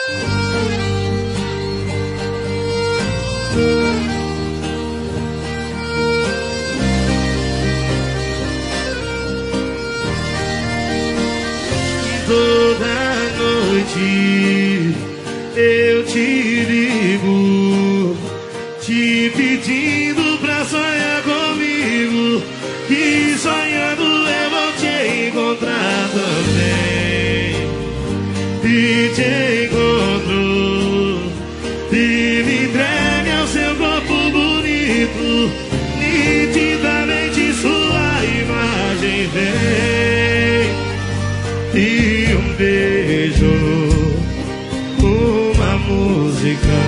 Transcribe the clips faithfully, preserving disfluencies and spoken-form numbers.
Toda noite eu te ligo, te pedindo pra sonhar comigo, que sonhando eu vou te encontrar também. E te encontro, e me entregue ao seu corpo bonito, nitidamente sua imagem vem. E um beijo, uma música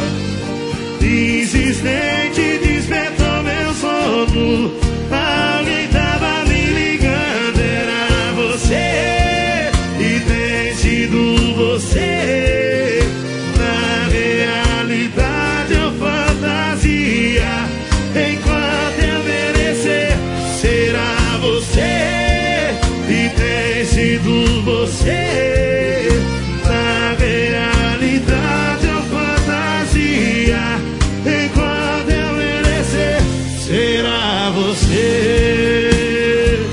insistente despertou meu sono. Alguém tava me ligando, era você, e tem sido você. Na realidade ou fantasia, enquanto eu merecer, será você, e tem sido você. Na realidade ou fantasia, enquanto eu merecer, será você.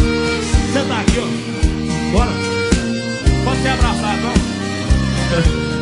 Você tá aqui, ó. Bora. Pode ser abraçado, ó.